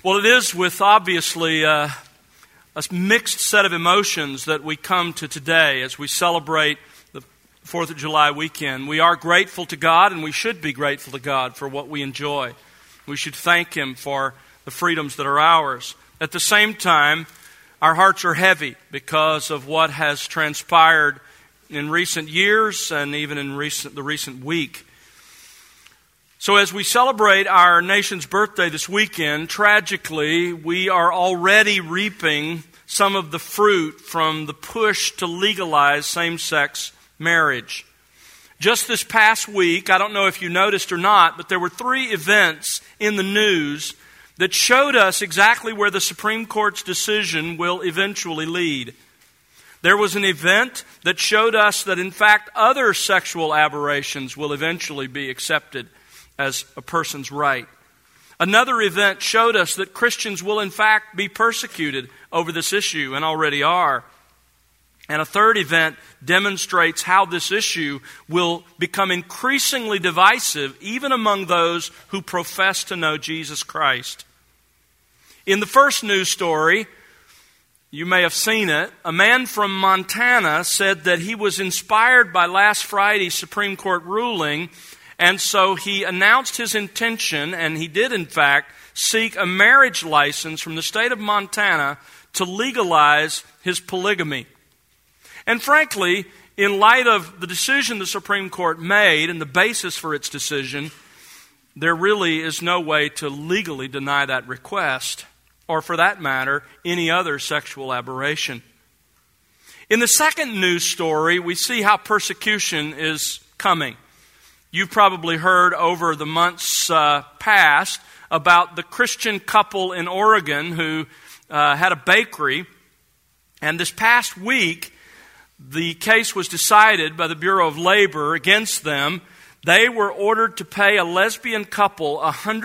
Well, it is with obviously a mixed set of emotions that we come to today as we celebrate the 4th of July weekend. We are grateful to God, and we should be grateful to God for what we enjoy. We should thank Him for the freedoms that are ours. At the same time, our hearts are heavy because of what has transpired in recent years and even in the recent week. So as we celebrate our nation's birthday this weekend, tragically, we are already reaping some of the fruit from the push to legalize same-sex marriage. Just this past week, I don't know if you noticed or not, but there were 3 events in the news that showed us exactly where the Supreme Court's decision will eventually lead. There was an event that showed us that, in fact, other sexual aberrations will eventually be accepted as a person's right. Another event showed us that Christians will in fact be persecuted over this issue and already are. And a third event demonstrates how this issue will become increasingly divisive even among those who profess to know Jesus Christ. In the first news story, you may have seen it, a man from Montana said that he was inspired by last Friday's Supreme Court ruling. And so he announced his intention, and he did in fact seek a marriage license from the state of Montana to legalize his polygamy. And frankly, in light of the decision the Supreme Court made and the basis for its decision, there really is no way to legally deny that request, or for that matter, any other sexual aberration. In the second news story, we see how persecution is coming. You've probably heard over the months past about the Christian couple in Oregon who had a bakery. And this past week, the case was decided by the Bureau of Labor against them. They were ordered to pay a lesbian couple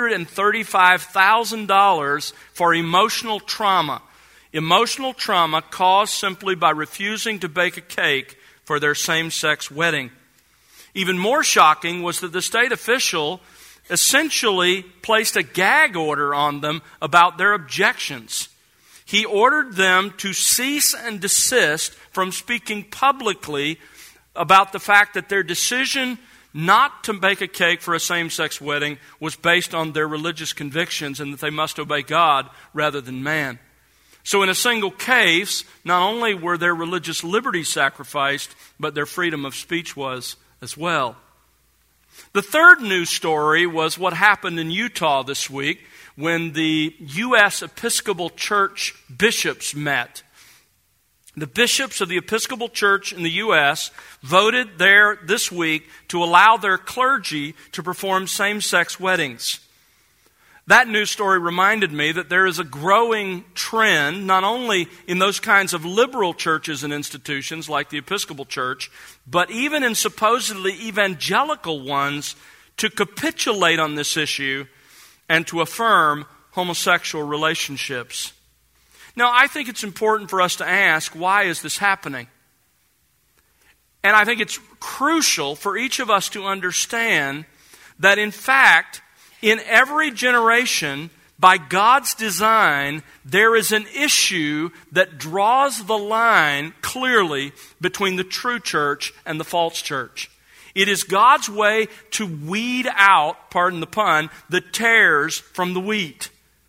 $135,000 for emotional trauma. Emotional trauma caused simply by refusing to bake a cake for their same-sex wedding. Even more shocking was that the state official essentially placed a gag order on them about their objections. He ordered them to cease and desist from speaking publicly about the fact that their decision not to bake a cake for a same-sex wedding was based on their religious convictions and that they must obey God rather than man. So in a single case, not only were their religious liberties sacrificed, but their freedom of speech was as well. The third news story was what happened in Utah this week when the U.S. Episcopal Church bishops met. The bishops of the Episcopal Church in the U.S. voted there this week to allow their clergy to perform same-sex weddings. That news story reminded me that there is a growing trend, not only in those kinds of liberal churches and institutions like the Episcopal Church, but even in supposedly evangelical ones, to capitulate on this issue and to affirm homosexual relationships. Now, I think it's important for us to ask, why is this happening? And I think it's crucial for each of us to understand that, in fact, in every generation, by God's design, there is an issue that draws the line clearly between the true church and the false church. It is God's way to weed out, pardon the pun, the tares from the wheat.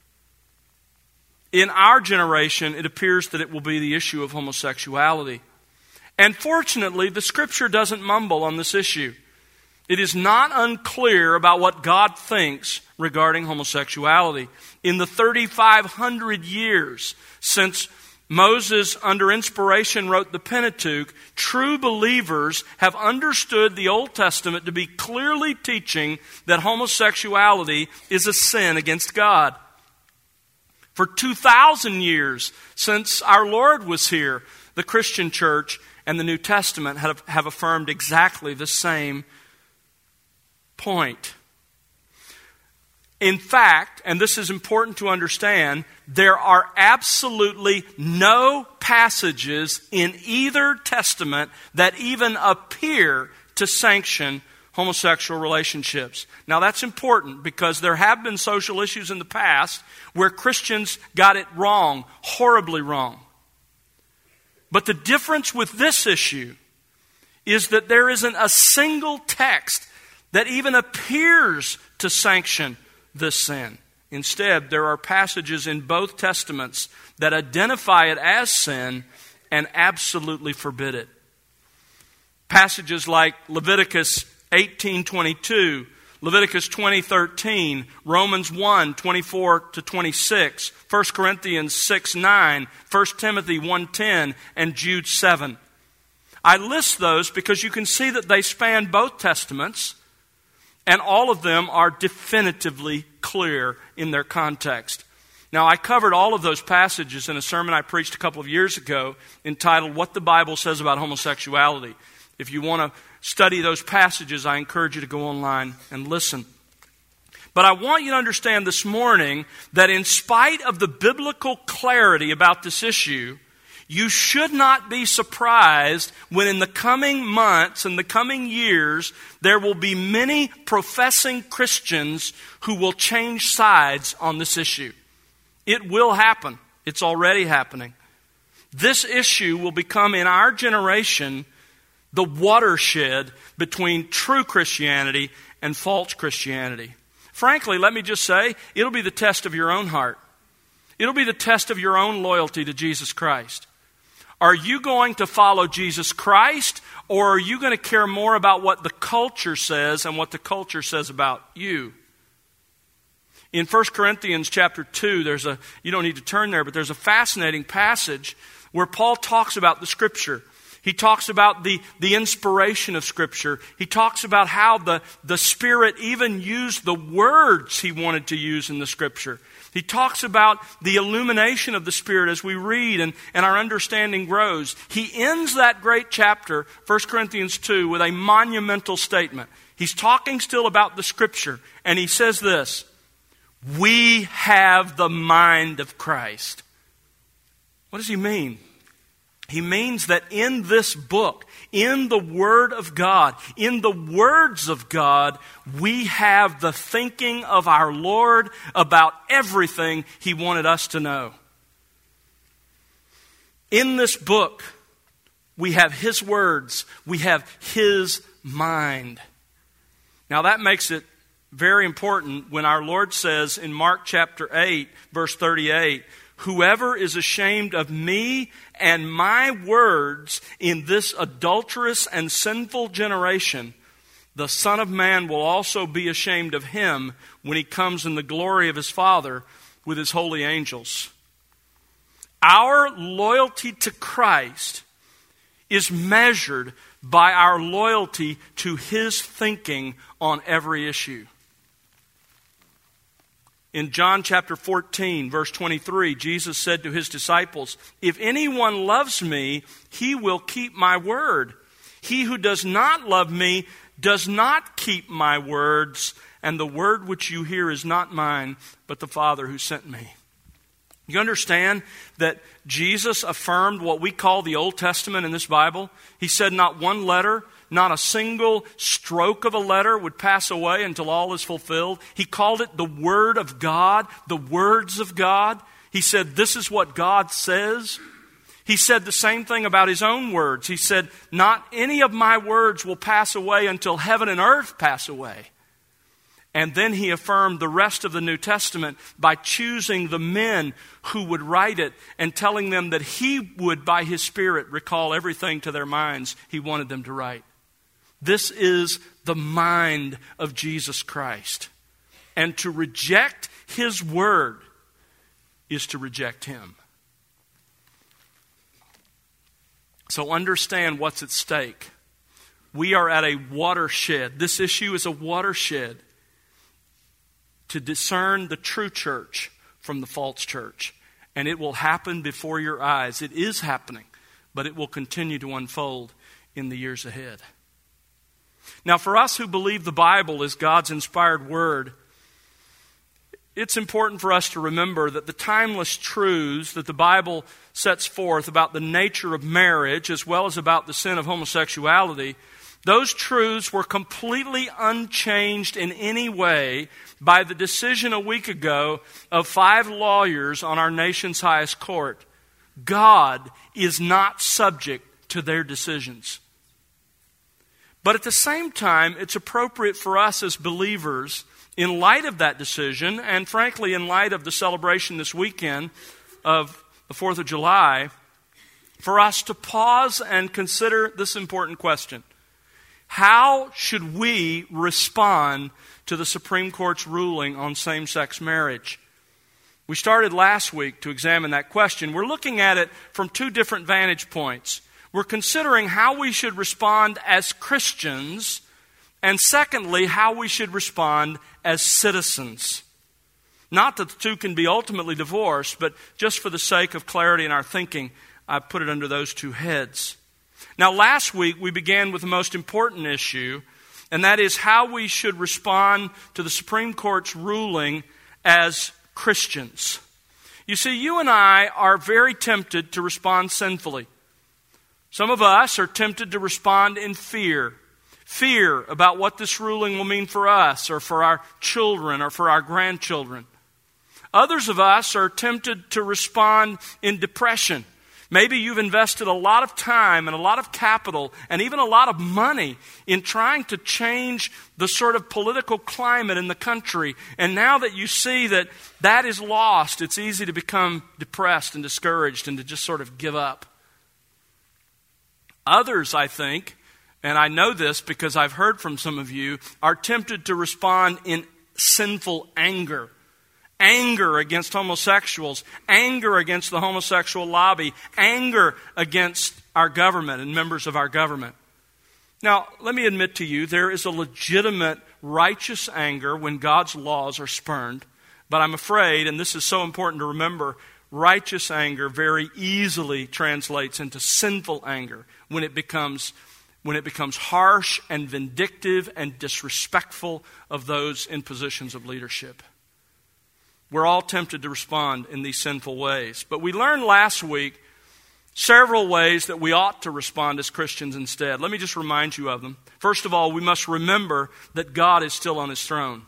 In our generation, it appears that it will be the issue of homosexuality. And fortunately, the Scripture doesn't mumble on this issue. It is not unclear about what God thinks regarding homosexuality. In the 3,500 years since Moses, under inspiration, wrote the Pentateuch, true believers have understood the Old Testament to be clearly teaching that homosexuality is a sin against God. For 2,000 years since our Lord was here, the Christian church and the New Testament have affirmed exactly the same point. In fact, and this is important to understand, there are absolutely no passages in either testament that even appear to sanction homosexual relationships. Now that's important because there have been social issues in the past where Christians got it wrong, horribly wrong. But the difference with this issue is that there isn't a single text that even appears to sanction this sin. Instead, there are passages in both testaments that identify it as sin and absolutely forbid it. Passages like Leviticus 18:22, Leviticus 20:13, Romans 1:24-26, 1 Corinthians 6:9, 1 Timothy 1:10, and Jude 7. I list those because you can see that they span both testaments, and all of them are definitively clear in their context. Now, I covered all of those passages in a sermon I preached a couple of years ago entitled What the Bible Says About Homosexuality. If you want to study those passages, I encourage you to go online and listen. But I want you to understand this morning that in spite of the biblical clarity about this issue, you should not be surprised when in the coming months and the coming years, there will be many professing Christians who will change sides on this issue. It will happen. It's already happening. This issue will become in our generation the watershed between true Christianity and false Christianity. Frankly, let me just say, it'll be the test of your own heart. It'll be the test of your own loyalty to Jesus Christ. Are you going to follow Jesus Christ, or are you going to care more about what the culture says and what the culture says about you? In 1 Corinthians chapter 2, you don't need to turn there, but there's a fascinating passage where Paul talks about the Scripture. He talks about the inspiration of Scripture. He talks about how the Spirit even used the words he wanted to use in the Scripture. He talks about the illumination of the Spirit as we read and our understanding grows. He ends that great chapter, 1 Corinthians 2, with a monumental statement. He's talking still about the Scripture, and he says this: we have the mind of Christ. What does he mean? He means that in this book, in the Word of God, in the words of God, we have the thinking of our Lord about everything He wanted us to know. In this book, we have His words. We have His mind. Now that makes it very important when our Lord says in Mark chapter 8, verse 38, whoever is ashamed of me and my words in this adulterous and sinful generation, the Son of Man will also be ashamed of him when he comes in the glory of his Father with his holy angels. Our loyalty to Christ is measured by our loyalty to His thinking on every issue. In John chapter 14, verse 23, Jesus said to His disciples, if anyone loves me, he will keep my word. He who does not love me does not keep my words, and the word which you hear is not mine, but the Father who sent me. You understand that Jesus affirmed what we call the Old Testament in this Bible? He said not one letter, not a single stroke of a letter would pass away until all is fulfilled. He called it the Word of God, the words of God. He said, this is what God says. He said the same thing about His own words. He said, not any of my words will pass away until heaven and earth pass away. And then He affirmed the rest of the New Testament by choosing the men who would write it and telling them that He would, by His Spirit, recall everything to their minds He wanted them to write. This is the mind of Jesus Christ. And to reject His word is to reject Him. So understand what's at stake. We are at a watershed. This issue is a watershed to discern the true church from the false church. And it will happen before your eyes. It is happening, but it will continue to unfold in the years ahead. Now, for us who believe the Bible is God's inspired word, it's important for us to remember that the timeless truths that the Bible sets forth about the nature of marriage, as well as about the sin of homosexuality, Those truths were completely unchanged in any way by the decision a week ago of 5 lawyers on our nation's highest court. God is not subject to their decisions. But at the same time, it's appropriate for us as believers, in light of that decision, and frankly in light of the celebration this weekend of the 4th of July, for us to pause and consider this important question. How should we respond to the Supreme Court's ruling on same-sex marriage? We started last week to examine that question. We're looking at it from 2 different vantage points. We're considering how we should respond as Christians, and secondly, how we should respond as citizens. Not that the 2 can be ultimately divorced, but just for the sake of clarity in our thinking, I've put it under those 2 heads. Now, last week we began with the most important issue, and that is how we should respond to the Supreme Court's ruling as Christians. You see, you and I are very tempted to respond sinfully. Some of us are tempted to respond in fear. Fear about what this ruling will mean for us or for our children or for our grandchildren. Others of us are tempted to respond in depression. Maybe you've invested a lot of time and a lot of capital and even a lot of money in trying to change the sort of political climate in the country. And now that you see that that is lost, it's easy to become depressed and discouraged and to just sort of give up. Others, I think, and I know this because I've heard from some of you, are tempted to respond in sinful anger. Anger against homosexuals, anger against the homosexual lobby, anger against our government and members of our government. Now, let me admit to you, there is a legitimate righteous anger when God's laws are spurned. But I'm afraid, and this is so important to remember, righteous anger very easily translates into sinful anger when it becomes harsh and vindictive and disrespectful of those in positions of leadership. We're all tempted to respond in these sinful ways. But we learned last week several ways that we ought to respond as Christians instead. Let me just remind you of them. First of all, we must remember that God is still on His throne.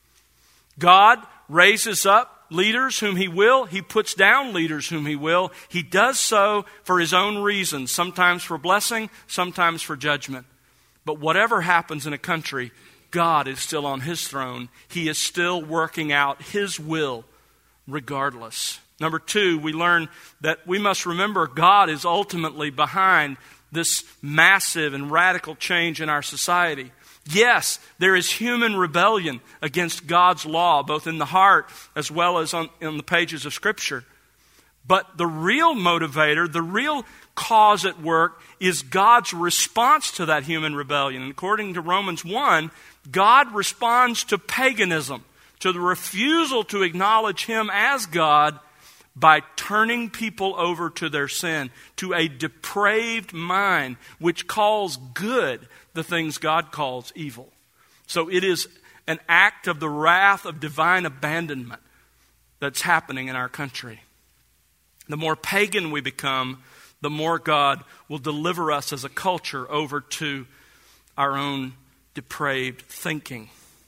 God raises up leaders whom He will. He puts down leaders whom He will. He does so for His own reasons, sometimes for blessing, sometimes for judgment. But whatever happens in a country, God is still on His throne. He is still working out His will regardless. Number 2, we learn that we must remember God is ultimately behind this massive and radical change in our society. Yes, there is human rebellion against God's law, both in the heart as well as in the pages of Scripture. But the real motivator, the real cause at work is God's response to that human rebellion. And according to Romans 1, God responds to paganism, to the refusal to acknowledge Him as God by turning people over to their sin, to a depraved mind which calls good the things God calls evil. So it is an act of the wrath of divine abandonment that's happening in our country. The more pagan we become, the more God will deliver us as a culture over to our own depraved thinking.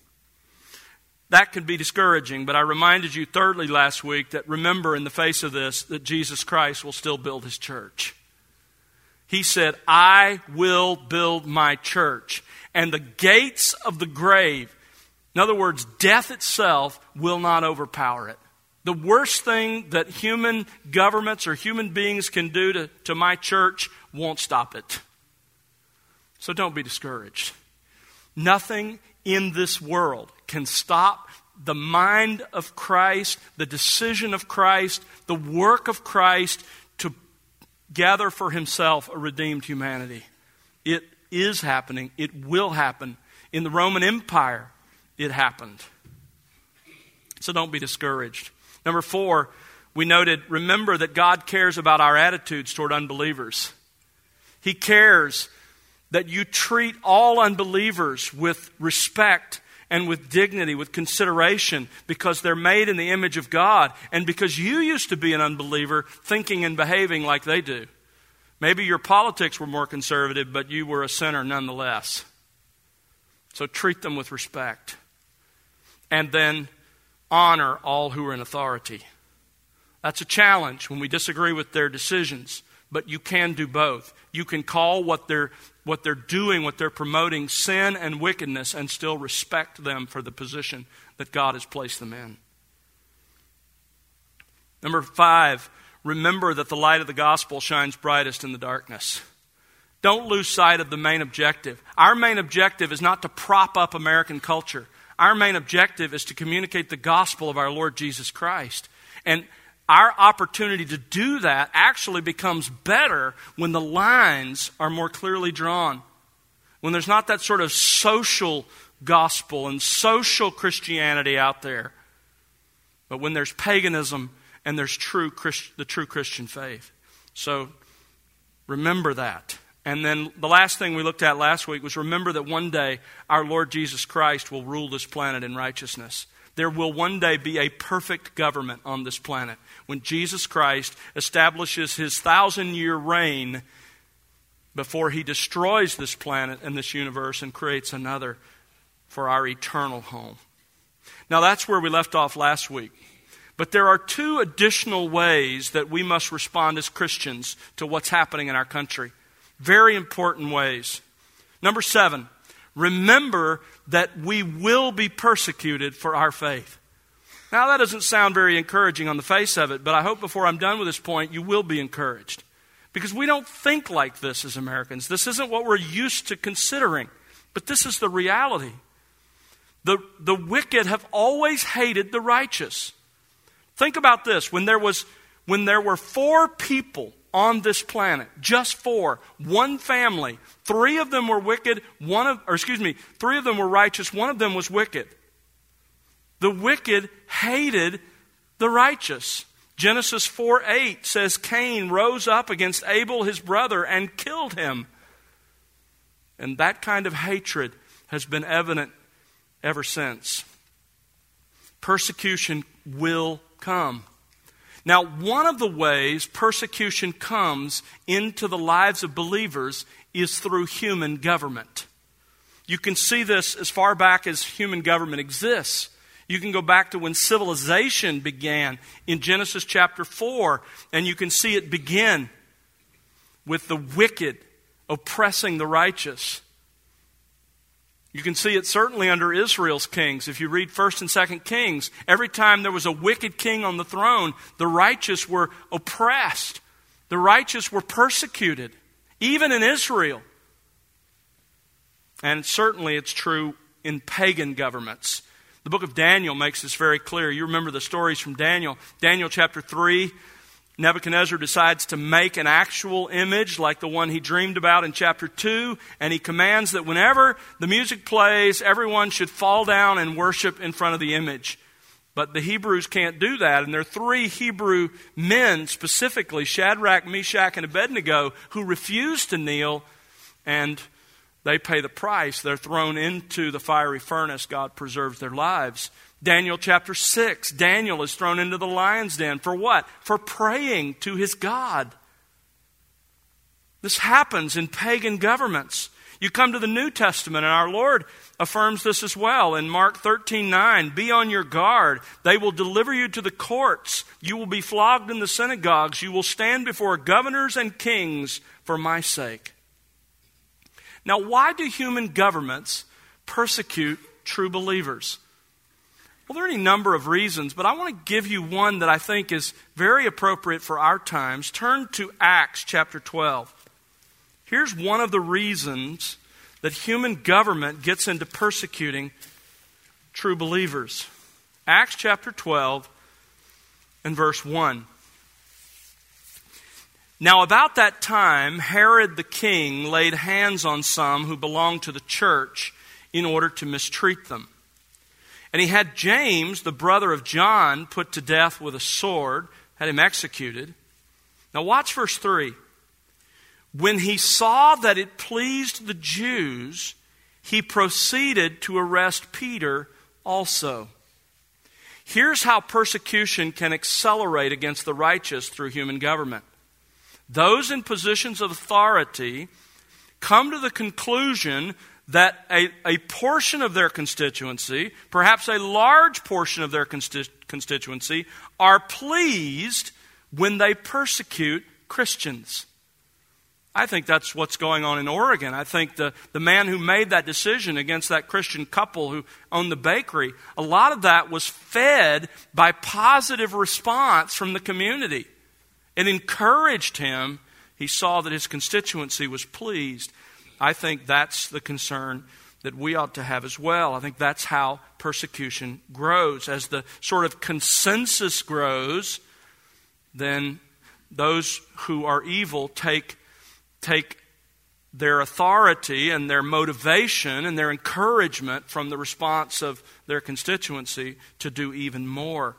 That can be discouraging, but I reminded you thirdly last week that remember in the face of this that Jesus Christ will still build His church. He said, I will build my church, and the gates of the grave, in other words, death itself, will not overpower it. The worst thing that human governments or human beings can do to my church won't stop it. So don't be discouraged. Nothing in this world can stop the mind of Christ, the decision of Christ, the work of Christ to gather for Himself a redeemed humanity. It is happening. It will happen. In the Roman Empire, it happened. So don't be discouraged. Number 4, we noted, remember that God cares about our attitudes toward unbelievers. He cares that you treat all unbelievers with respect and with dignity, with consideration, because they're made in the image of God and because you used to be an unbeliever thinking and behaving like they do. Maybe your politics were more conservative, but you were a sinner nonetheless. So treat them with respect. And then honor all who are in authority. That's a challenge when we disagree with their decisions, but you can do both. You can call what they're doing, what they're promoting, sin and wickedness, and still respect them for the position that God has placed them in. Number 5, remember that the light of the gospel shines brightest in the darkness. Don't lose sight of the main objective. Our main objective is not to prop up American culture. Our main objective is to communicate the gospel of our Lord Jesus Christ. And our opportunity to do that actually becomes better when the lines are more clearly drawn. When there's not that sort of social gospel and social Christianity out there. But when there's paganism and there's the true Christian faith. So remember that. And then the last thing we looked at last week was remember that one day our Lord Jesus Christ will rule this planet in righteousness. There will one day be a perfect government on this planet when Jesus Christ establishes his 1,000-year reign before he destroys this planet and this universe and creates another for our eternal home. Now that's where we left off last week. But there are 2 additional ways that we must respond as Christians to what's happening in our country. Very important ways. Number 7, remember that we will be persecuted for our faith. Now that doesn't sound very encouraging on the face of it, but I hope before I'm done with this point, you will be encouraged. Because we don't think like this as Americans. This isn't what we're used to considering. But this is the reality. The wicked have always hated the righteous. Think about this. When there were 4 people on this planet, just 4, one family, 3 of them were wicked, 3 of them were righteous, 1 of them was wicked. The wicked hated the righteous. Genesis 4:8 says Cain rose up against Abel his brother and killed him. And that kind of hatred has been evident ever since. Persecution will come. Now, one of the ways persecution comes into the lives of believers is through human government. You can see this as far back as human government exists. You can go back to when civilization began in Genesis chapter 4, and you can see it begin with the wicked oppressing the righteous. You can see it certainly under Israel's kings. If you read 1st and 2nd Kings, every time there was a wicked king on the throne, the righteous were oppressed. The righteous were persecuted, even in Israel. And certainly it's true in pagan governments. The book of Daniel makes this very clear. You remember the stories from Daniel. Daniel chapter 3, Nebuchadnezzar decides to make an actual image like the one he dreamed about in chapter 2, and he commands that whenever the music plays, everyone should fall down and worship in front of the image. But the Hebrews can't do that, and there are 3 Hebrew men specifically, Shadrach, Meshach, and Abednego, who refuse to kneel, and they pay the price. They're thrown into the fiery furnace. God preserves their lives. Daniel chapter 6, Daniel is thrown into the lion's den. For what? For praying to his God. This happens in pagan governments. You come to the New Testament, and our Lord affirms this as well. In Mark 13:9, be on your guard. They will deliver you to the courts. You will be flogged in the synagogues. You will stand before governors and kings for my sake. Now, why do human governments persecute true believers? Well, there are any number of reasons, but I want to give you one that I think is very appropriate for our times. Turn to Acts chapter 12. Here's one of the reasons that human government gets into persecuting true believers. Acts chapter 12 and verse 1. Now about that time, Herod the king laid hands on some who belonged to the church in order to mistreat them. And he had James, the brother of John, put to death with a sword, had him executed. Now watch verse 3. When he saw that it pleased the Jews, he proceeded to arrest Peter also. Here's how persecution can accelerate against the righteous through human government. those in positions of authority come to the conclusion that a portion of their constituency, perhaps a large portion of their constituency, are pleased when they persecute Christians. I think that's what's going on in Oregon. I think the man who made that decision against that Christian couple who owned the bakery, a lot of that was fed by positive response from the community. It encouraged him. He saw that his constituency was pleased. I think that's the concern that we ought to have as well. I think that's how persecution grows. As the sort of consensus grows, then those who are evil take their authority and their motivation and their encouragement from the response of their constituency to do even more.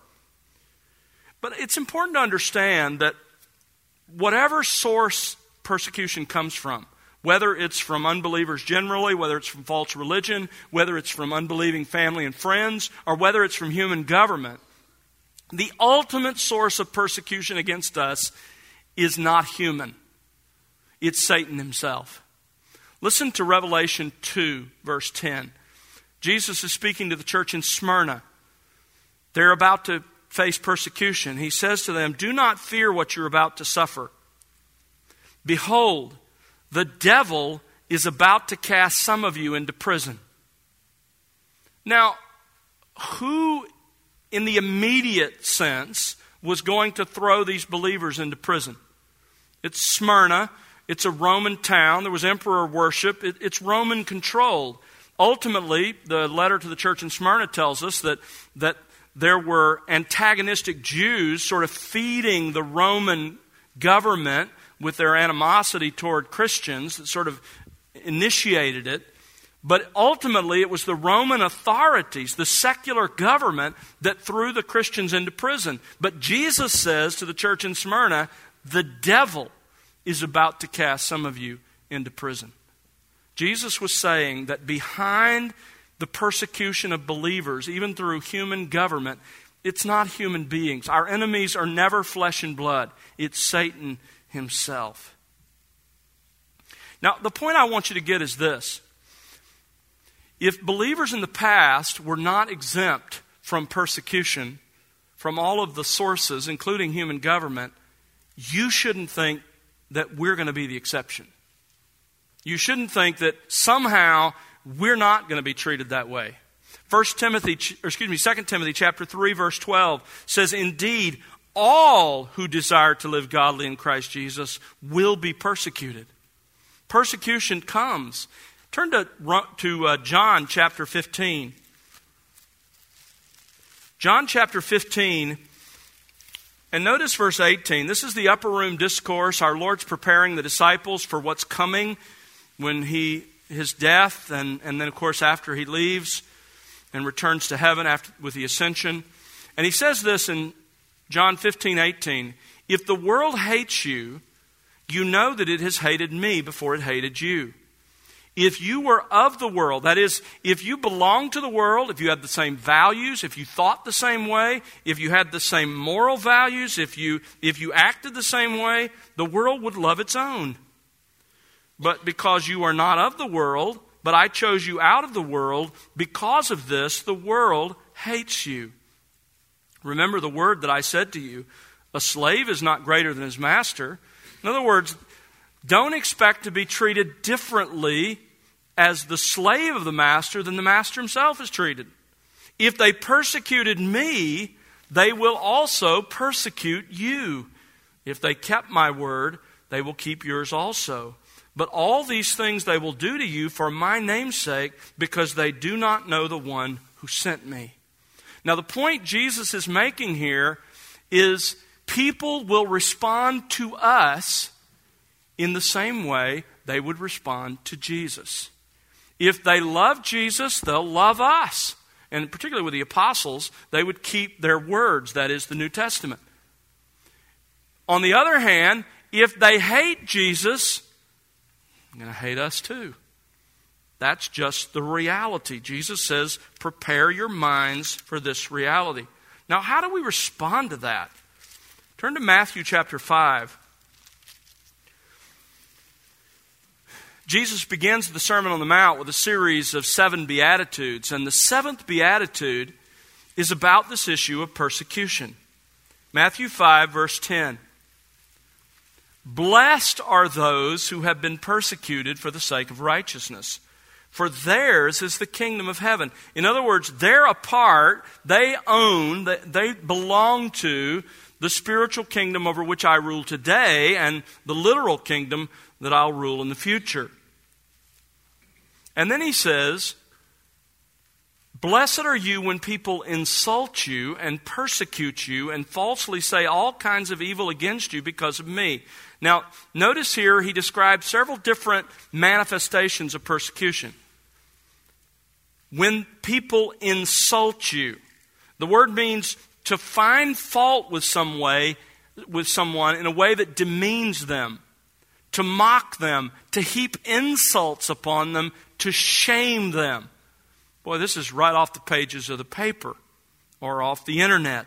But it's important to understand that whatever source persecution comes from, whether it's from unbelievers generally, whether it's from false religion, whether it's from unbelieving family and friends, or whether it's from human government, the ultimate source of persecution against us is not human. It's Satan himself. Listen to Revelation 2, verse 10. Jesus is speaking to the church in Smyrna. They're about to face persecution. He says to them, "Do not fear what you're about to suffer. Behold, the devil is about to cast some of you into prison." Now, who in the immediate sense was going to throw these believers into prison? It's Smyrna. It's a Roman town. There was emperor worship. It's Roman controlled. Ultimately, the letter to the church in Smyrna tells us that there were antagonistic Jews sort of feeding the Roman government with their animosity toward Christians that sort of initiated it. But ultimately, it was the Roman authorities, the secular government, that threw the Christians into prison. But Jesus says to the church in Smyrna, the devil is about to cast some of you into prison. Jesus was saying that behind the persecution of believers, even through human government, it's not human beings. Our enemies are never flesh and blood. It's Satan himself. Now, the point I want you to get is this. If believers in the past were not exempt from persecution from all of the sources, including human government, you shouldn't think that we're going to be the exception. You shouldn't think that somehow we're not going to be treated that way. 2 Timothy chapter 3, verse 12 says, "Indeed, all who desire to live godly in Christ Jesus will be persecuted." Persecution comes. Turn to John chapter 15. John chapter 15, and notice verse 18. This is the upper room discourse. Our Lord's preparing the disciples for what's coming when his death, and then of course after he leaves and returns to heaven with the ascension. And he says this in John 15:18. "If the world hates you, you know that it has hated me before it hated you. If you were of the world," that is, if you belonged to the world, if you had the same values, if you thought the same way, if you had the same moral values, if you acted the same way, the world would love its own. But because you are not of the world, but I chose you out of the world, because of this, the world hates you. Remember the word that I said to you, a slave is not greater than his master. In other words, don't expect to be treated differently as the slave of the master than the master himself is treated. If they persecuted me, they will also persecute you. If they kept my word, they will keep yours also. But all these things they will do to you for my name's sake, because they do not know the one who sent me. Now, the point Jesus is making here is people will respond to us in the same way they would respond to Jesus. If they love Jesus, they'll love us. And particularly with the apostles, they would keep their words, that is, the New Testament. On the other hand, if they hate Jesus, they're going to hate us too. That's just the reality. Jesus says, prepare your minds for this reality. Now, how do we respond to that? Turn to Matthew chapter 5. Jesus begins the Sermon on the Mount with a series of 7 Beatitudes, and the 7th Beatitude is about this issue of persecution. Matthew 5, verse 10. Blessed are those who have been persecuted for the sake of righteousness, for theirs is the kingdom of heaven. In other words, they're a part, they own, they belong to the spiritual kingdom over which I rule today and the literal kingdom that I'll rule in the future. And then he says, blessed are you when people insult you and persecute you and falsely say all kinds of evil against you because of me. Now, notice here he describes several different manifestations of persecution. When people insult you, the word means to find fault with someone in a way that demeans them, to mock them, to heap insults upon them, to shame them. Boy, this is right off the pages of the paper or off the internet.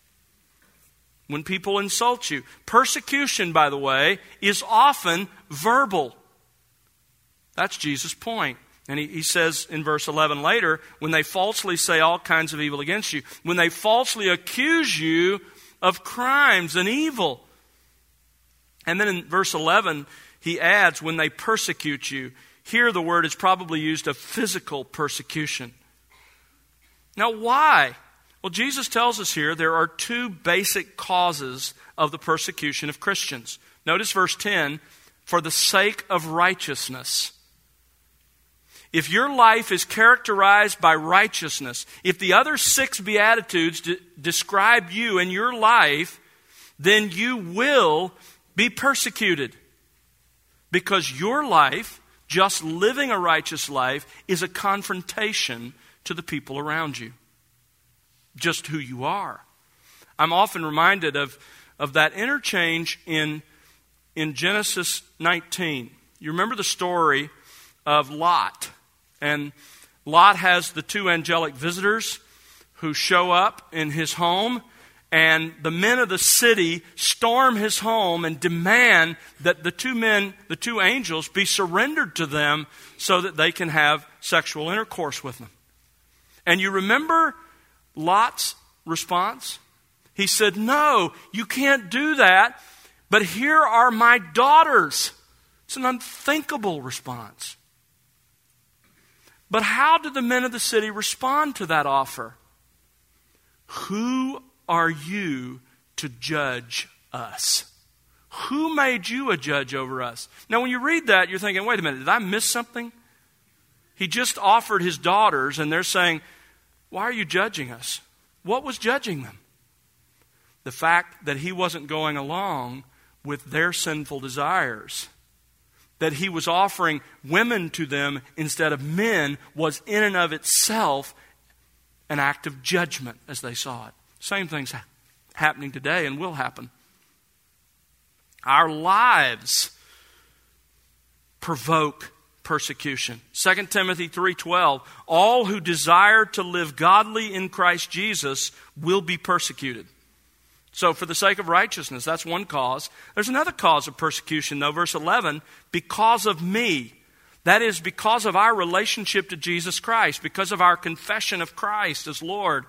When people insult you. Persecution, by the way, is often verbal. That's Jesus' point. And he says in verse 11 later, when they falsely say all kinds of evil against you, when they falsely accuse you of crimes and evil. And then in verse 11, he adds, when they persecute you. Here the word is probably used of physical persecution. Now why? Well, Jesus tells us here there are 2 basic causes of the persecution of Christians. Notice verse 10, for the sake of righteousness. If your life is characterized by righteousness, if the other 6 Beatitudes describe you and your life, then you will be persecuted. Because your life, just living a righteous life, is a confrontation to the people around you. Just who you are. I'm often reminded of that interchange in Genesis 19. You remember the story of Lot. And Lot has the 2 angelic visitors who show up in his home, and the men of the city storm his home and demand that the 2 angels, be surrendered to them so that they can have sexual intercourse with them. And you remember Lot's response? He said, no, you can't do that, but here are my daughters. It's an unthinkable response. But how did the men of the city respond to that offer? Who are you to judge us? Who made you a judge over us? Now when you read that, you're thinking, wait a minute, did I miss something? He just offered his daughters, and they're saying, why are you judging us? What was judging them? The fact that he wasn't going along with their sinful desires. That he was offering women to them instead of men was in and of itself an act of judgment as they saw it. Same thing's happening today and will happen. Our lives provoke persecution. 2 Timothy 3:12, all who desire to live godly in Christ Jesus will be persecuted. So for the sake of righteousness, that's one cause. There's another cause of persecution, though. Verse 11, because of me. That is, because of our relationship to Jesus Christ, because of our confession of Christ as Lord.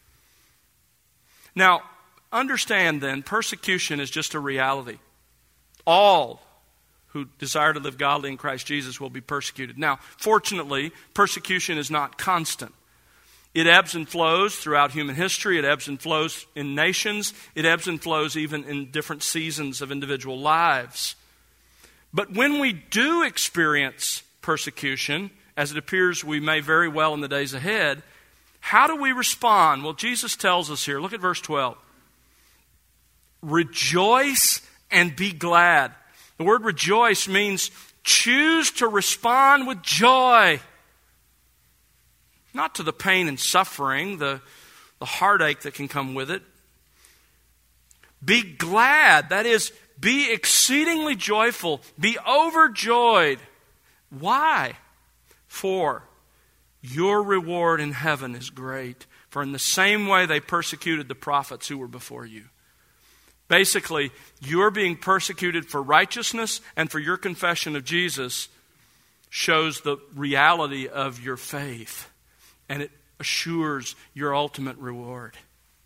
Now, understand then, persecution is just a reality. All who desire to live godly in Christ Jesus will be persecuted. Now, fortunately, persecution is not constant. It ebbs and flows throughout human history. It ebbs and flows in nations. It ebbs and flows even in different seasons of individual lives. But when we do experience persecution, as it appears we may very well in the days ahead, how do we respond? Well, Jesus tells us here. Look at verse 12. Rejoice and be glad. The word rejoice means choose to respond with joy. Not to the pain and suffering, the heartache that can come with it. Be glad. That is, be exceedingly joyful. Be overjoyed. Why? For your reward in heaven is great. For in the same way they persecuted the prophets who were before you. Basically, you're being persecuted for righteousness and for your confession of Jesus. shows the reality of your faith, and it assures your ultimate reward.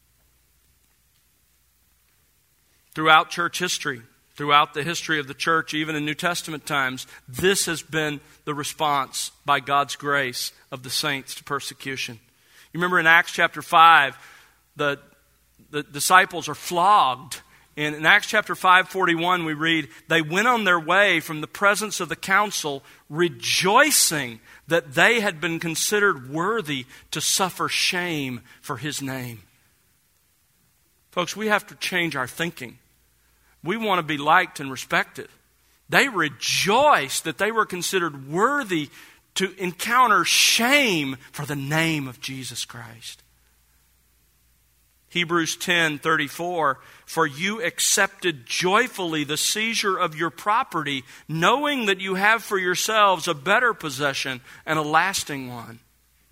Throughout church history, throughout the history of the church, even in New Testament times, this has been the response by God's grace of the saints to persecution. You remember in Acts chapter 5, the disciples are flogged. And in Acts chapter 5:41 we read, they went on their way from the presence of the council, rejoicing that they had been considered worthy to suffer shame for his name. Folks, we have to change our thinking. We want to be liked and respected. They rejoiced that they were considered worthy to encounter shame for the name of Jesus Christ. Hebrews 10:34, for you accepted joyfully the seizure of your property, knowing that you have for yourselves a better possession and a lasting one.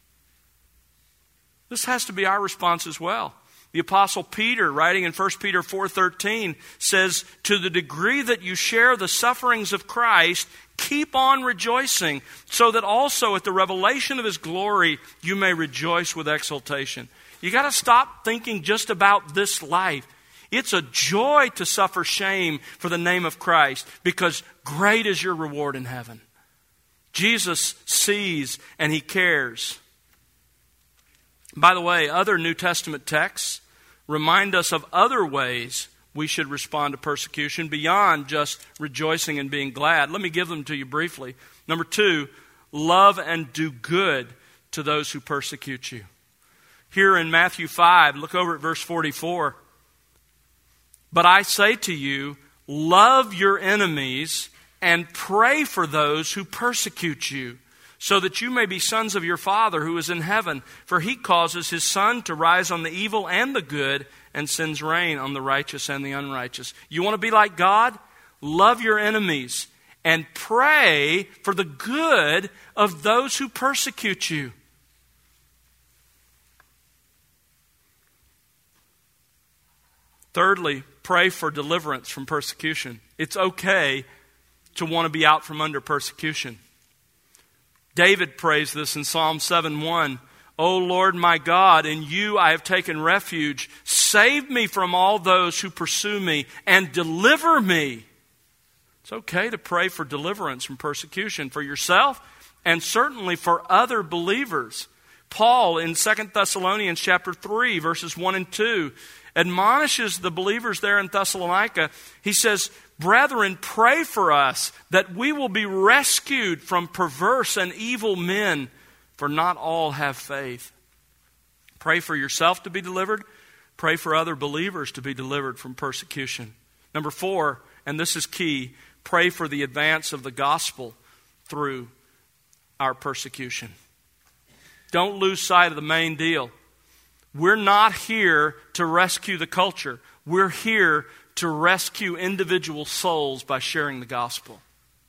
This has to be our response as well. The Apostle Peter, writing in 1 Peter 4:13, says, to the degree that you share the sufferings of Christ, keep on rejoicing, so that also at the revelation of his glory you may rejoice with exultation. You got to stop thinking just about this life. It's a joy to suffer shame for the name of Christ, because great is your reward in heaven. Jesus sees and he cares. By the way, other New Testament texts remind us of other ways we should respond to persecution beyond just rejoicing and being glad. Let me give them to you briefly. Number 2, love and do good to those who persecute you. Here in Matthew 5, look over at verse 44. But I say to you, love your enemies and pray for those who persecute you, so that you may be sons of your Father who is in heaven. For he causes his sun to rise on the evil and the good, and sends rain on the righteous and the unrighteous. You want to be like God? Love your enemies and pray for the good of those who persecute you. Thirdly, pray for deliverance from persecution. It's okay to want to be out from under persecution. David prays this in Psalm 7:1. O Lord my God, in you I have taken refuge. Save me from all those who pursue me and deliver me. It's okay to pray for deliverance from persecution for yourself and certainly for other believers. Paul in 2 Thessalonians chapter 3, verses 1 and 2, admonishes the believers there in Thessalonica. He says, brethren, pray for us that we will be rescued from perverse and evil men, for not all have faith. Pray for yourself to be delivered. Pray for other believers to be delivered from persecution. Number 4, and this is key, pray for the advance of the gospel through our persecution. Don't lose sight of the main deal. We're not here to rescue the culture. We're here to rescue individual souls by sharing the gospel.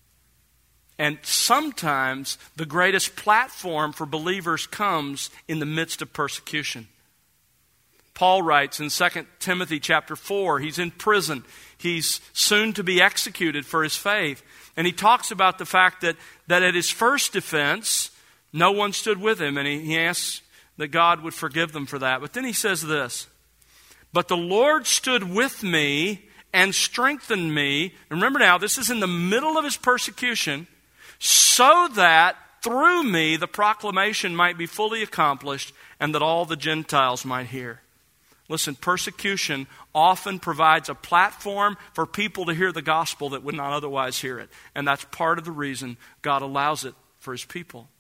And sometimes the greatest platform for believers comes in the midst of persecution. Paul writes in 2 Timothy chapter 4, he's in prison. He's soon to be executed for his faith. And he talks about the fact that at his first defense, no one stood with him. And he asks that God would forgive them for that. But then he says this, but the Lord stood with me and strengthened me. Remember now, this is in the middle of his persecution, so that through me the proclamation might be fully accomplished and that all the Gentiles might hear. Listen, persecution often provides a platform for people to hear the gospel that would not otherwise hear it. And that's part of the reason God allows it for his people.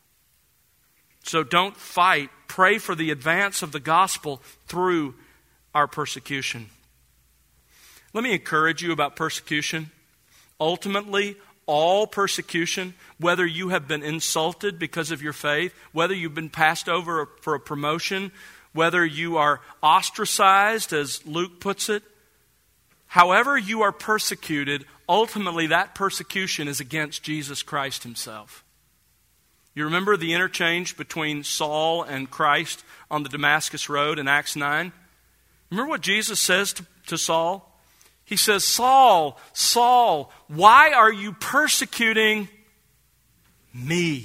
So don't fight. Pray for the advance of the gospel through our persecution. Let me encourage you about persecution. Ultimately, all persecution, whether you have been insulted because of your faith, whether you've been passed over for a promotion, whether you are ostracized, as Luke puts it, however you are persecuted, ultimately that persecution is against Jesus Christ himself. You remember the interchange between Saul and Christ on the Damascus Road in Acts 9? Remember what Jesus says to Saul? He says, Saul, Saul, why are you persecuting Me.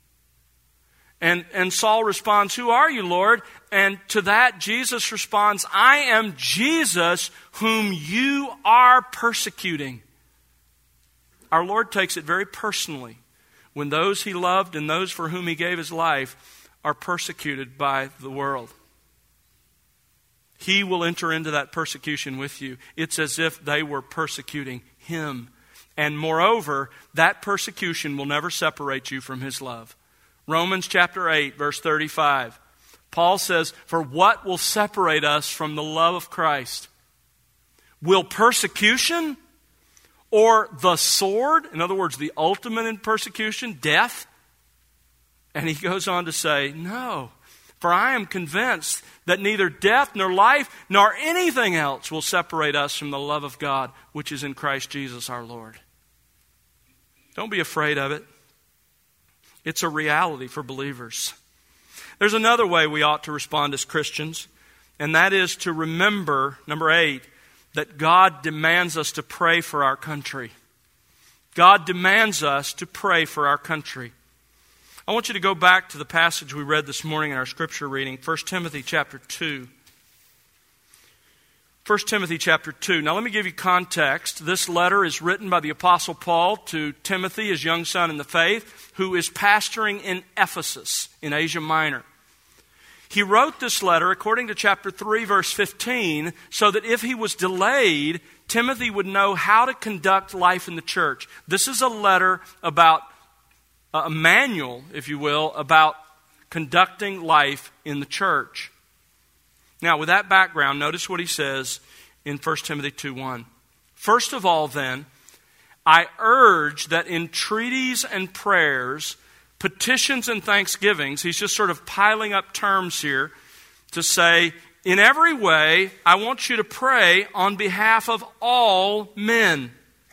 And Saul responds, who are you, Lord? And to that, Jesus responds, I am Jesus whom you are persecuting. Our Lord takes it very personally when those he loved and those for whom he gave his life are persecuted by the world. He will enter into that persecution with you. It's as if they were persecuting him. And moreover, that persecution will never separate you from his love. Romans chapter 8, verse 35. Paul says, for what will separate us from the love of Christ? Will persecution or the sword? In other words, the ultimate in persecution, death? And he goes on to say, no. For I am convinced that neither death nor life nor anything else will separate us from the love of God, which is in Christ Jesus our Lord. Don't be afraid of it. It's a reality for believers. There's another way we ought to respond as Christians, and that is to remember, number 8, that God demands us to pray for our country. God demands us to pray for our country. I want you to go back to the passage we read this morning in our scripture reading, 1 Timothy chapter 2. 1 Timothy chapter 2. Now let me give you context. This letter is written by the Apostle Paul to Timothy, his young son in the faith, who is pastoring in Ephesus in Asia Minor. He wrote this letter, according to chapter 3, verse 15, so that if he was delayed, Timothy would know how to conduct life in the church. This is a letter about a manual, if you will, about conducting life in the church. Now, with that background, notice what he says in 1 Timothy 2:1. First of all, then, I urge that entreaties and prayers, petitions and thanksgivings, he's just sort of piling up terms here to say, in every way, I want you to pray on behalf of all men.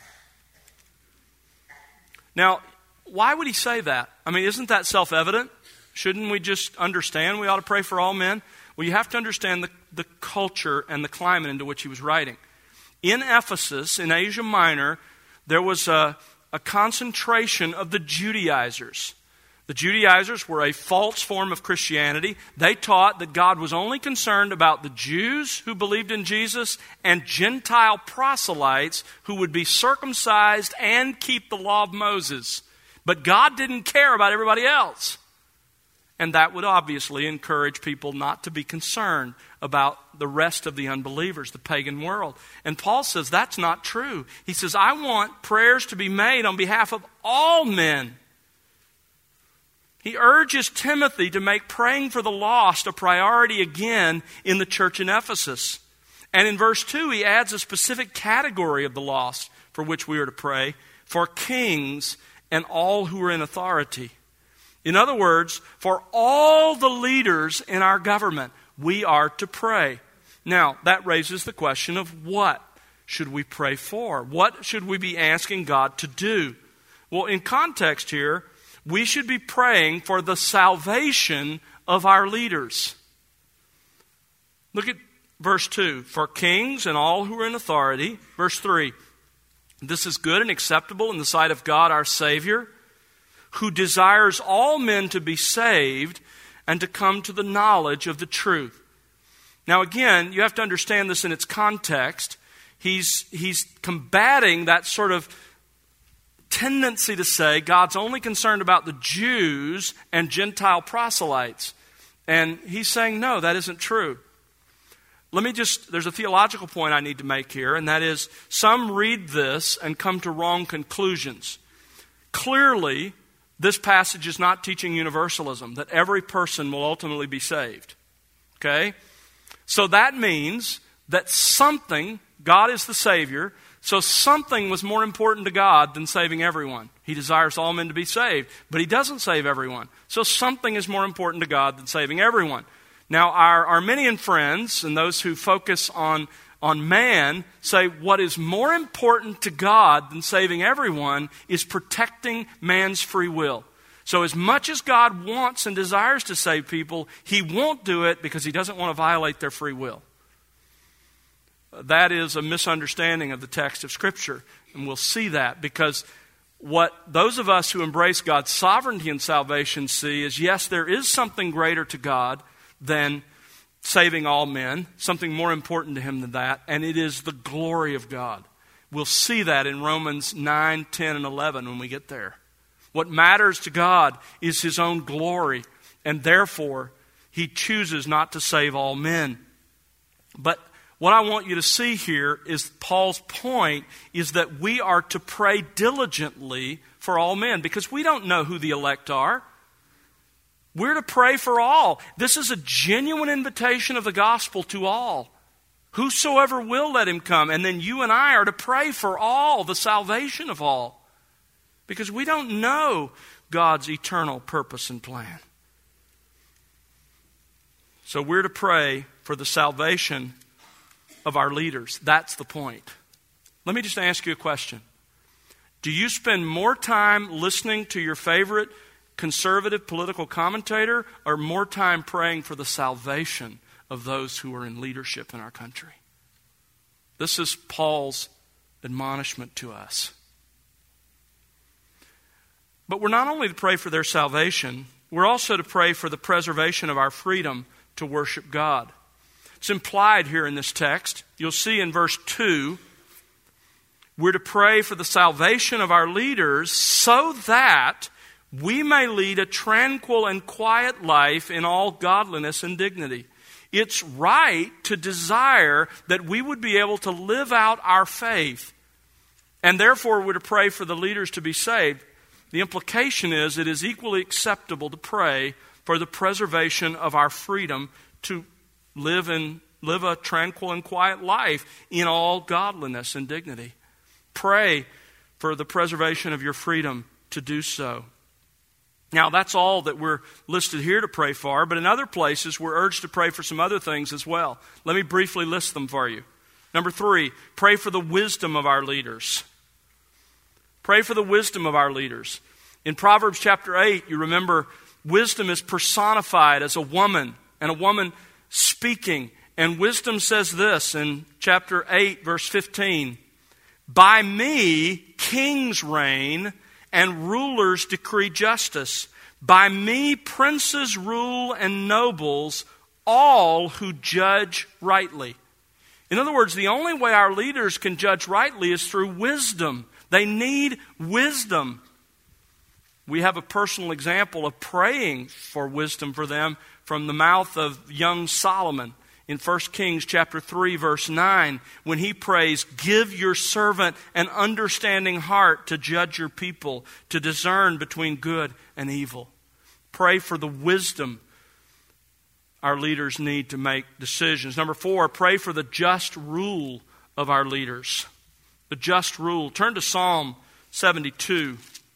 Now, why would he say that? I mean, isn't that self-evident? Shouldn't we just understand we ought to pray for all men? Well, you have to understand the culture and the climate into which he was writing. In Ephesus, in Asia Minor, there was a concentration of the Judaizers. The Judaizers were a false form of Christianity. They taught that God was only concerned about the Jews who believed in Jesus and Gentile proselytes who would be circumcised and keep the law of Moses. But God didn't care about everybody else. And that would obviously encourage people not to be concerned about the rest of the unbelievers, the pagan world. And Paul says that's not true. He says, I want prayers to be made on behalf of all men. He urges Timothy to make praying for the lost a priority again in the church in Ephesus. And in verse 2, he adds a specific category of the lost for which we are to pray, for kings and all who are in authority. In other words, for all the leaders in our government, we are to pray. Now, that raises the question of what should we pray for? What should we be asking God to do? Well, in context here, we should be praying for the salvation of our leaders. Look at verse 2. For kings and all who are in authority. Verse 3. This is good and acceptable in the sight of God our Savior, who desires all men to be saved and to come to the knowledge of the truth. Now again, you have to understand this in its context. He's combating that sort of tendency to say God's only concerned about the Jews and Gentile proselytes. And he's saying, no, that isn't true. There's a theological point I need to make here, and that is, some read this and come to wrong conclusions. Clearly, this passage is not teaching universalism, that every person will ultimately be saved. Okay? So that means that something, God is the Savior, so something was more important to God than saving everyone. He desires all men to be saved, but He doesn't save everyone. So something is more important to God than saving everyone. Now, our Arminian friends and those who focus on man say what is more important to God than saving everyone is protecting man's free will. So as much as God wants and desires to save people, He won't do it because He doesn't want to violate their free will. That is a misunderstanding of the text of Scripture. And we'll see that because what those of us who embrace God's sovereignty and salvation see is, yes, there is something greater to God than saving all men, something more important to Him than that, and it is the glory of God. We'll see that in Romans 9, 10, and 11 when we get there. What matters to God is His own glory, and therefore He chooses not to save all men. But what I want you to see here is Paul's point is that we are to pray diligently for all men, because we don't know who the elect are. We're to pray for all. This is a genuine invitation of the gospel to all. Whosoever will, let him come. And then you and I are to pray for all, the salvation of all. Because we don't know God's eternal purpose and plan. So we're to pray for the salvation of our leaders. That's the point. Let me just ask you a question. Do you spend more time listening to your favorite conservative political commentator or more time praying for the salvation of those who are in leadership in our country? This is Paul's admonishment to us. But we're not only to pray for their salvation, we're also to pray for the preservation of our freedom to worship God. It's implied here in this text. You'll see in verse 2, we're to pray for the salvation of our leaders so that we may lead a tranquil and quiet life in all godliness and dignity. It's right to desire that we would be able to live out our faith, and therefore we're to pray for the leaders to be saved. The implication is it is equally acceptable to pray for the preservation of our freedom to live a tranquil and quiet life in all godliness and dignity. Pray for the preservation of your freedom to do so. Now, that's all that we're listed here to pray for, but in other places we're urged to pray for some other things as well. Let me briefly list them for you. Number 3, pray for the wisdom of our leaders. Pray for the wisdom of our leaders. In Proverbs chapter 8, you remember wisdom is personified as a woman, and a woman speaking. And wisdom says this in chapter 8, verse 15, "By me kings reign, and rulers decree justice. By me princes rule and nobles, all who judge rightly." In other words, the only way our leaders can judge rightly is through wisdom. They need wisdom. We have a personal example of praying for wisdom for them from the mouth of young Solomon. In 1 Kings chapter 3, verse 9, when he prays, "Give your servant an understanding heart to judge your people, to discern between good and evil." Pray for the wisdom our leaders need to make decisions. Number 4, pray for the just rule of our leaders. The just rule. Turn to Psalm 72.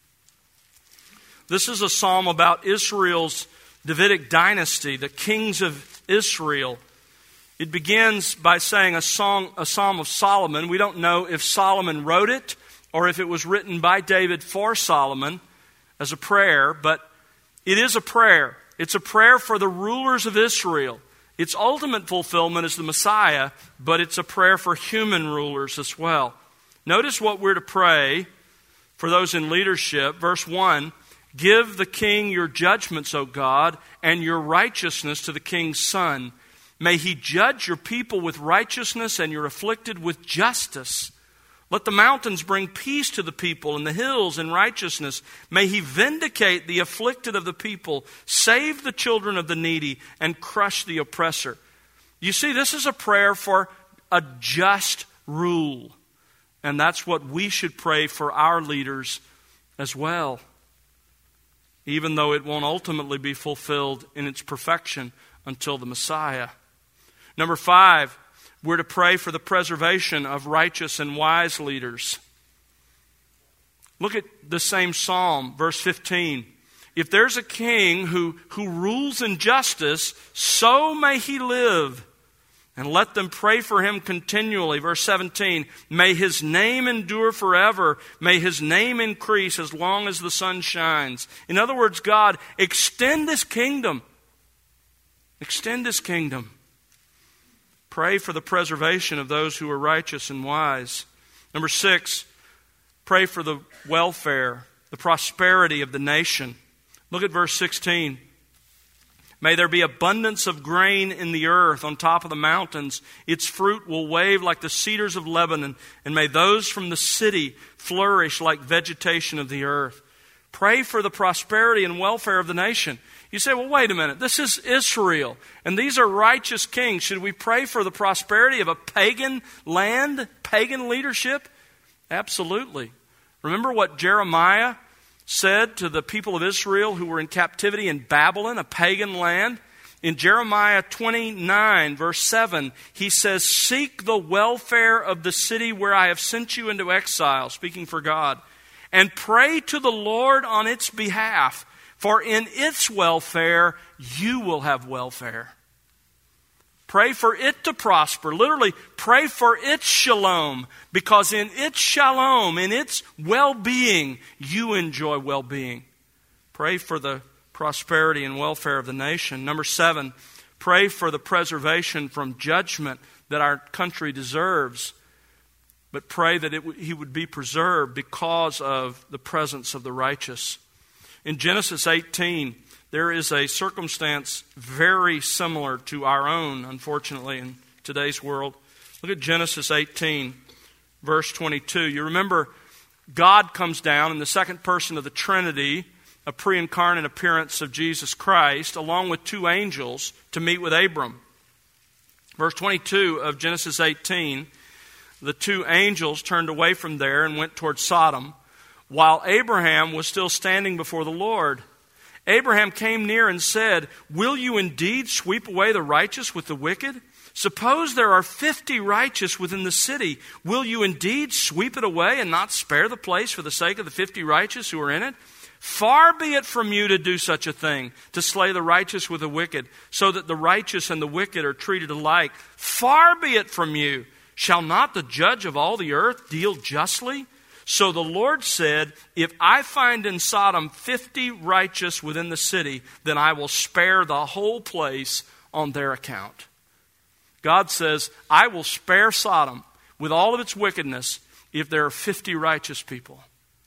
This is a psalm about Israel's Davidic dynasty, the kings of Israel. It begins by saying a psalm of Solomon. We don't know if Solomon wrote it or if it was written by David for Solomon as a prayer, but it is a prayer. It's a prayer for the rulers of Israel. Its ultimate fulfillment is the Messiah, but it's a prayer for human rulers as well. Notice what we're to pray for those in leadership. Verse 1, "Give the king your judgments, O God, and your righteousness to the king's son. May he judge your people with righteousness and your afflicted with justice. Let the mountains bring peace to the people and the hills in righteousness. May he vindicate the afflicted of the people, save the children of the needy, and crush the oppressor." You see, this is a prayer for a just rule. And that's what we should pray for our leaders as well, even though it won't ultimately be fulfilled in its perfection until the Messiah. Number 5, we're to pray for the preservation of righteous and wise leaders. Look at the same psalm, verse 15. "If there's a king who rules in justice, so may he live. And let them pray for him continually." Verse 17, "May his name endure forever. May his name increase as long as the sun shines." In other words, God, extend this kingdom. Extend this kingdom. Pray for the preservation of those who are righteous and wise. Number 6, Pray for the welfare, the prosperity of the nation. Look at verse 16. May there be abundance of grain in the earth on top of the mountains. Its fruit will wave like the cedars of Lebanon, and may those from the city flourish like vegetation of the earth. Pray for the prosperity and welfare of the nation. You say, well, wait a minute. This is Israel, and these are righteous kings. Should we pray for the prosperity of a pagan land, pagan leadership? Absolutely. Remember what Jeremiah said to the people of Israel who were in captivity in Babylon, a pagan land? In Jeremiah 29, verse 7, he says, "Seek the welfare of the city where I have sent you into exile," speaking for God, "and pray to the Lord on its behalf, for in its welfare you will have welfare." Pray for it to prosper. Literally, pray for its shalom, because in its shalom, in its well-being, you enjoy well-being. Pray for the prosperity and welfare of the nation. Number 7, pray for the preservation from judgment that our country deserves. But pray that he would be preserved because of the presence of the righteous. In Genesis 18, there is a circumstance very similar to our own, unfortunately, in today's world. Look at Genesis 18, verse 22. You remember God comes down in the second person of the Trinity, a pre-incarnate appearance of Jesus Christ, along with 2 angels to meet with Abram. Verse 22 of Genesis 18, the 2 angels turned away from there and went toward Sodom, while Abraham was still standing before the Lord. Abraham came near and said, "Will you indeed sweep away the righteous with the wicked? Suppose there are 50 righteous within the city. Will you indeed sweep it away and not spare the place for the sake of the 50 righteous who are in it? Far be it from you to do such a thing, to slay the righteous with the wicked, so that the righteous and the wicked are treated alike. Far be it from you. Shall not the judge of all the earth deal justly? So the Lord said, if I find in Sodom 50 righteous within the city, then I will spare the whole place on their account." God says, I will spare Sodom with all of its wickedness if there are 50 righteous people.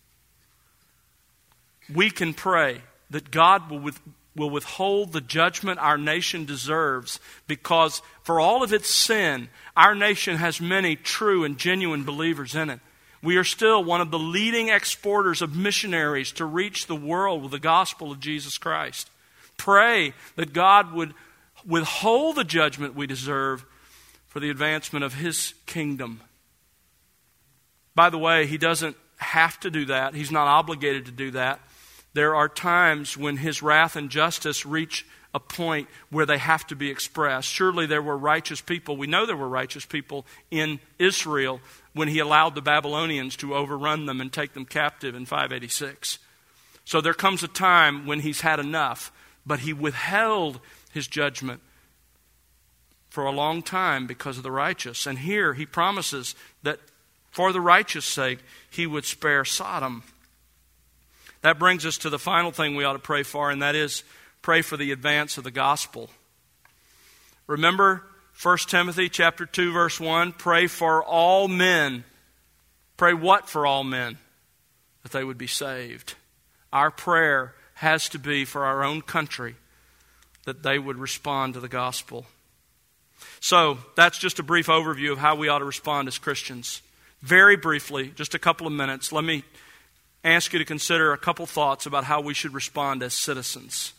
We can pray that God will withhold the judgment our nation deserves, because for all of its sin, our nation has many true and genuine believers in it. We are still one of the leading exporters of missionaries to reach the world with the gospel of Jesus Christ. Pray that God would withhold the judgment we deserve for the advancement of His kingdom. By the way, He doesn't have to do that. He's not obligated to do that. There are times when His wrath and justice reach a point where they have to be expressed. Surely there were righteous people. We know there were righteous people in Israel when He allowed the Babylonians to overrun them and take them captive in 586. So there comes a time when He's had enough, but He withheld His judgment for a long time because of the righteous. And here He promises that for the righteous' sake, He would spare Sodom. That brings us to the final thing we ought to pray for, and that is pray for the advance of the gospel. Remember 1 Timothy chapter 2, verse 1, pray for all men. Pray what for all men? That they would be saved. Our prayer has to be for our own country, that they would respond to the gospel. So that's just a brief overview of how we ought to respond as Christians. Very briefly, just a couple of minutes, let me ask you to consider a couple thoughts about how we should respond as citizens.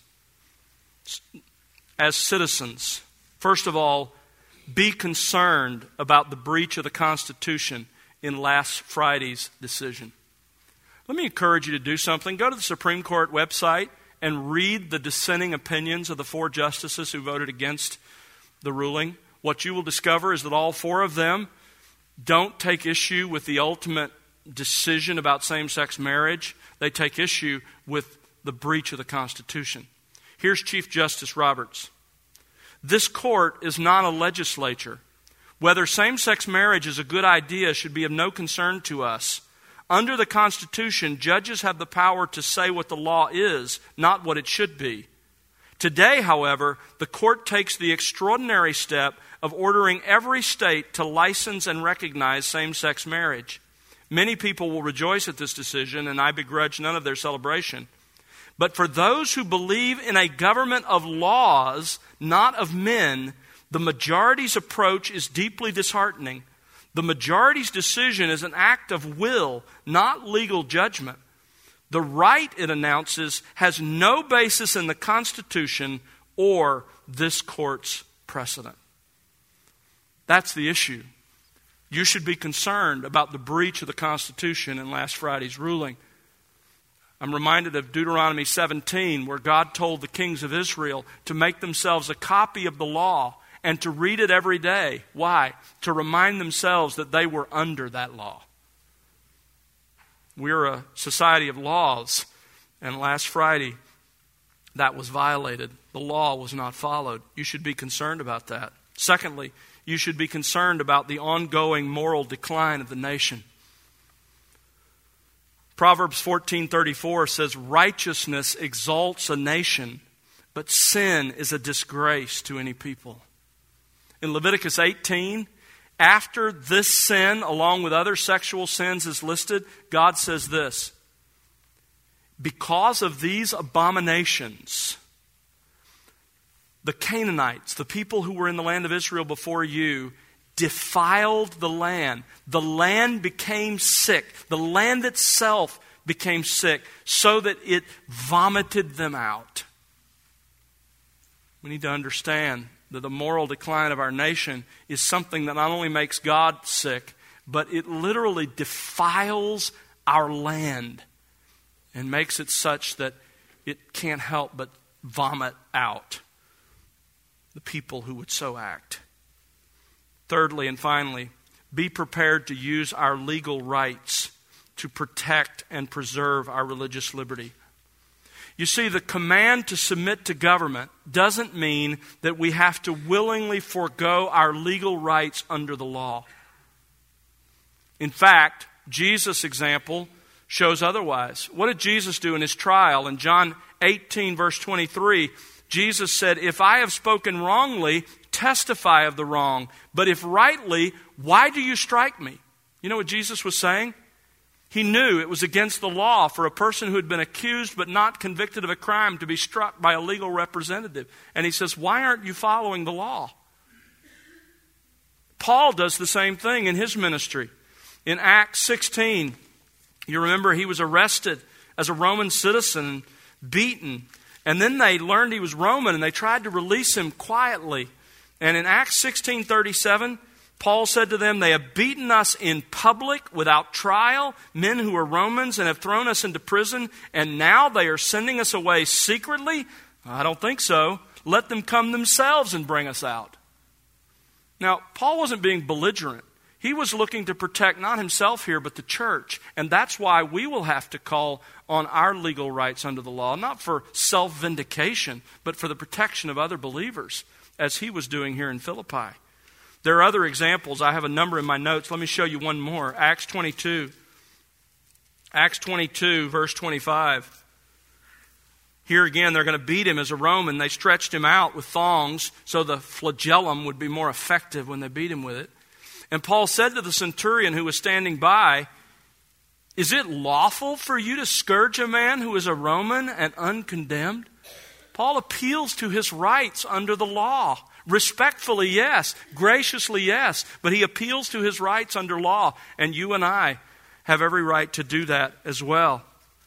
As citizens, first of all, be concerned about the breach of the Constitution in last Friday's decision. Let me encourage you to do something. Go to the Supreme Court website and read the dissenting opinions of the 4 justices who voted against the ruling. What you will discover is that all 4 of them don't take issue with the ultimate decision about same-sex marriage. They take issue with the breach of the Constitution. Here's Chief Justice Roberts. This court is not a legislature. Whether same-sex marriage is a good idea should be of no concern to us. Under the Constitution, judges have the power to say what the law is, not what it should be. Today, however, the court takes the extraordinary step of ordering every state to license and recognize same-sex marriage. Many people will rejoice at this decision, and I begrudge none of their celebration. But for those who believe in a government of laws, not of men, the majority's approach is deeply disheartening. The majority's decision is an act of will, not legal judgment. The right, it announces, has no basis in the Constitution or this court's precedent. That's the issue. You should be concerned about the breach of the Constitution in last Friday's ruling. I'm reminded of Deuteronomy 17, where God told the kings of Israel to make themselves a copy of the law and to read it every day. Why? To remind themselves that they were under that law. We're a society of laws, and last Friday that was violated. The law was not followed. You should be concerned about that. Secondly, you should be concerned about the ongoing moral decline of the nation. Proverbs 14:34 says, righteousness exalts a nation, but sin is a disgrace to any people. In Leviticus 18, after this sin, along with other sexual sins, is listed, God says this: because of these abominations, the Canaanites, the people who were in the land of Israel before you, defiled the land. The land became sick. The land itself became sick so that it vomited them out. We need to understand that the moral decline of our nation is something that not only makes God sick, but it literally defiles our land and makes it such that it can't help but vomit out the people who would so act. Thirdly and finally, be prepared to use our legal rights to protect and preserve our religious liberty. You see, the command to submit to government doesn't mean that we have to willingly forego our legal rights under the law. In fact, Jesus' example shows otherwise. What did Jesus do in his trial? In John 18, verse 23, Jesus said, if I have spoken wrongly, testify of the wrong. But if rightly, why do you strike me? You know what Jesus was saying? He knew it was against the law for a person who had been accused but not convicted of a crime to be struck by a legal representative. And he says, why aren't you following the law? Paul does the same thing in his ministry. In Acts 16, you remember he was arrested as a Roman citizen, beaten. And then they learned he was Roman and they tried to release him quietly. And in Acts 16:37, Paul said to them, they have beaten us in public without trial, men who are Romans, and have thrown us into prison, and now they are sending us away secretly? I don't think so. Let them come themselves and bring us out. Now, Paul wasn't being belligerent. He was looking to protect not himself here, but the church. And that's why we will have to call on our legal rights under the law, not for self-vindication, but for the protection of other believers, as he was doing here in Philippi. There are other examples. I have a number in my notes. Let me show you one more. Acts 22. Acts 22, verse 25. Here again, they're going to beat him as a Roman. They stretched him out with thongs so the flagellum would be more effective when they beat him with it. And Paul said to the centurion who was standing by, is it lawful for you to scourge a man who is a Roman and uncondemned? Paul appeals to his rights under the law. Respectfully, yes. Graciously, yes. But he appeals to his rights under law. And you and I have every right to do that as well.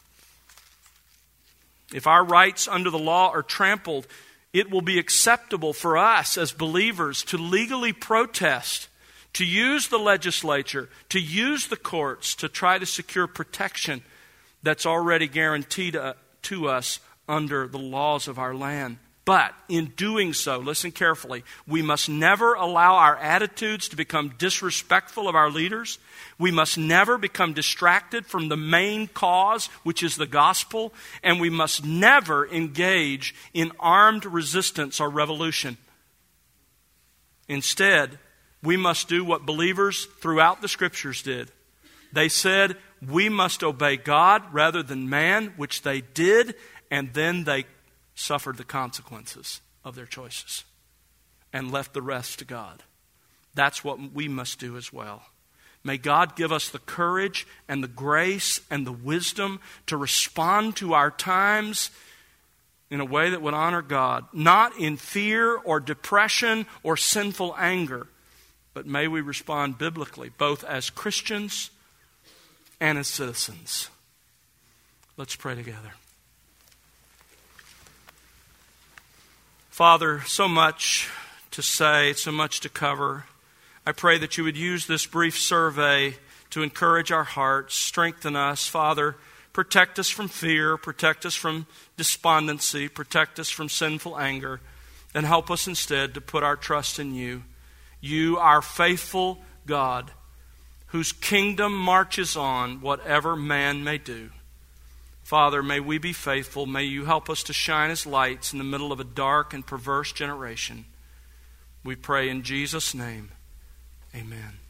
If our rights under the law are trampled, it will be acceptable for us as believers to legally protest, to use the legislature, to use the courts to try to secure protection that's already guaranteed to us under the laws of our land. But in doing so, listen carefully, we must never allow our attitudes to become disrespectful of our leaders. We must never become distracted from the main cause, which is the gospel. And we must never engage in armed resistance or revolution. Instead, we must do what believers throughout the Scriptures did. They said, we must obey God rather than man, which they did, and then they suffered the consequences of their choices and left the rest to God. That's what we must do as well. May God give us the courage and the grace and the wisdom to respond to our times in a way that would honor God, not in fear or depression or sinful anger, but may we respond biblically, both as Christians and as citizens. Let's pray together. Father, so much to say, so much to cover. I pray that you would use this brief survey to encourage our hearts, strengthen us. Father, protect us from fear, protect us from despondency, protect us from sinful anger, and help us instead to put our trust in you. You, our faithful God, whose kingdom marches on whatever man may do. Father, may we be faithful. May you help us to shine as lights in the middle of a dark and perverse generation. We pray in Jesus' name. Amen.